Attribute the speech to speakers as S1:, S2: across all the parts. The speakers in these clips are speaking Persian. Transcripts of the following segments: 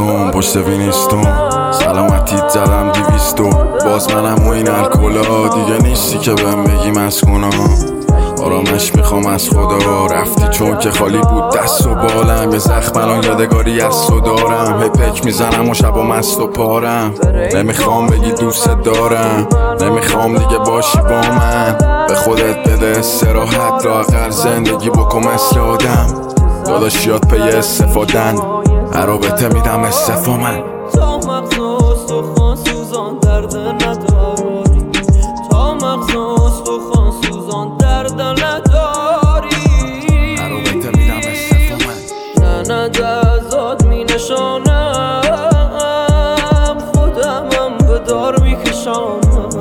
S1: بیستون پشت وینستون سلامتیت زدم 200 باز منم و این الکلا دیگه نیستی که بهم بگی مسکونا آرامش میخوام از خدا رفتی چون که خالی بود دست و بالم یه زخم الان یادگاری از تو دارم هی پک میزنم و شب و مست و پارم نمیخوام بگی دوست دارم نمیخوام دیگه باشی با من به خودت بده استراحت را اقل زندگی بکن مثل آدم داداشیات پی استفادن رابطه میدم استفا من
S2: تا مغز و استخوان سوزان درد نداری تا مغز و استخوان سوزان درد نداری
S1: رابطه میدم استفا من
S2: نه ازاد می نشانم خودمم به دار می کشانم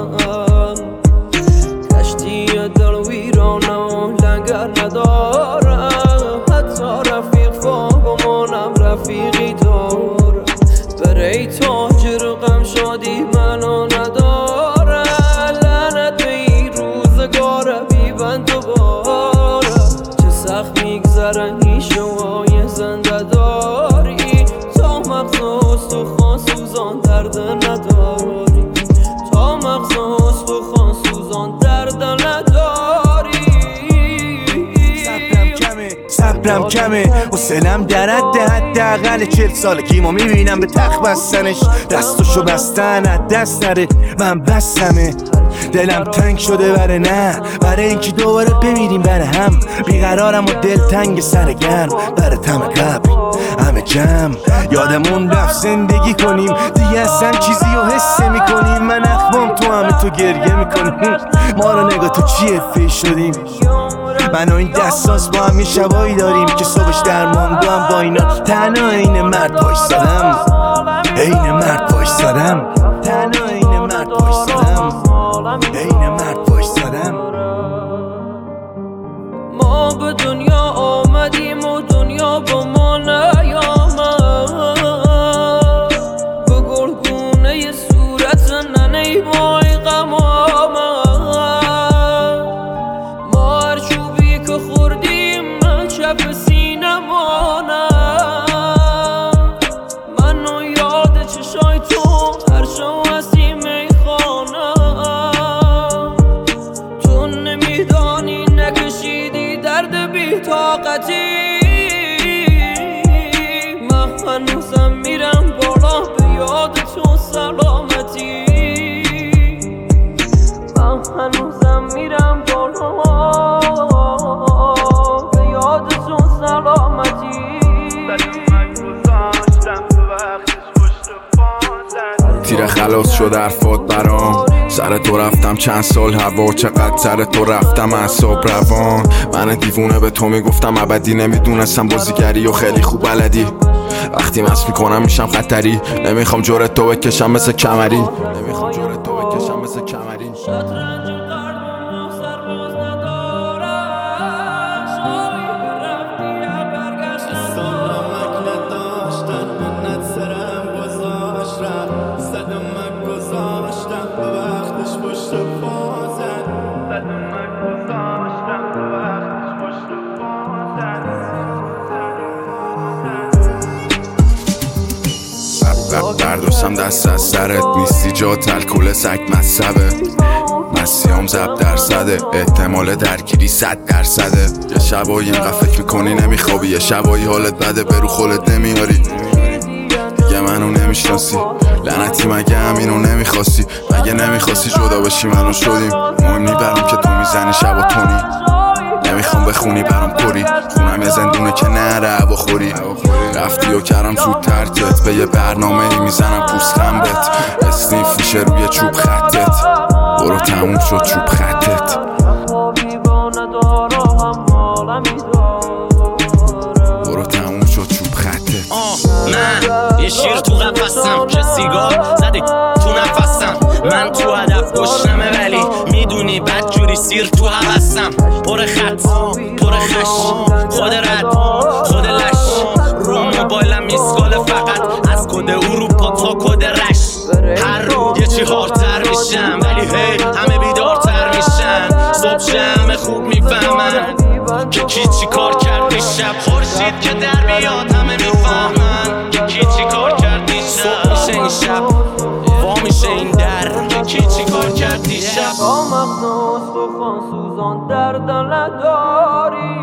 S2: کشتی دل ویرانم و لنگر ندارم حتی رفیق فاگمانم رفیقی دار بری تاجر غم شادی منو نداره لعنت به این روزگار بیبند دوباره چه سخت میگذره این شوهای زنده داری تا مغز و استخوان سوزان درد نداری تا مغز و استخوان سوزان درد نداری
S3: صبرم کمه حوصله‌ام در حداقل 40 سالگی ما میبینم به تخت بستنش دستشو بستن از دست نره من بستمه دلم تنگ شده برای اینکه دوباره بمیریم برای هم بیقرارم و دل تنگ سر گرم برای تم قبل همه جمع یادمون رفت زندگی کنیم دیگه اصلا چیزی رو حس میکنیم من اخوام تو همه تو گریه میکنیم ما رو نگاه تو چیه فی شدیم من و این دستاس با هم یه شبایی داریم که صبحش درمان دارم با اینا تنها این مرد وایسادم این مرد وایسادم تنها این مرد وایسادم این مرد وایسادم
S2: ما به دنیا آمدیم و دنیا با ما نیامد به گلگونه صورت ننه ما غم آمد ما هر چوبی که خوردیم چپ سینمانم منو یاد چشای تو هر شو هستی میخوانم تو نمیدانی نکشیدی درد بی طاقتی من هنوزم میرم بالا به یاد تو سلامتی من هنوزم میرم بالا به یاد تو سلامتی
S1: تیر خلاص شد حرفات برام سر تو رفتم چند سال هوا چقدر سر تو رفتم اعصاب روان من دیوونه به تو میگفتم ابدی نمیدونستم بازیگری و خیلی خوب بلدی وقتی مست میکنم میشم خطری نمیخوام جورت تو بکشم مثل کمری نمیخوام جورت تو بکشم مثل کمری
S2: شطرنج قلبم سرباز ندارم شایی رفتی برگشت
S4: سالمک نداشتن منت سرم گذاشت رفت صدمک گذاشتم به وقتش پشت پازن صدمک گذاشتم به وقتش پشت پازن
S1: برداشتم دست از سرت نیستی جا الکل سگ مصبه مسیام زب درصده احتمال درگیری 100%. یه شبایی اینقدر فکر میکنی نمیخوابی یه شبایی حالت بده برو خولت نمیاری دیگه منو نمیشناسی لعنتی مگه همینو نمیخواستی مگه نمیخواستی جدا بشی منو شدیم مهم نی برام که تو میزنی شب و تونی نمیخوام بخونی برام کری خونم یه زندونه که نره بخوری رفتی و کردم زود ترکت به یه برنامه ای میزنم پوست خنبت اسنیف میشه روی چوب خطت برو تموم شد چوب خطت برو تموم شد چوب خطت
S5: من یه شیر تو قفسم که سیگار زده تو نفسم من تو هدف گشنمه ولی میدونی بد جوری سیر تو حوثم پر خط پر خش خود رد خود لش رو موبایلم میسکال فقط از کد اروپا تا کد رش هر رو یه چی هارتر میشم ولی هی همه بیدارتر میشن صبح همه خوب میفهمن که کی چی کار کرد شب خورشید که در بیاد همه میفهمن که کی چی کار کرد دیشب
S2: تا مغز استخوان سوزان درد نداری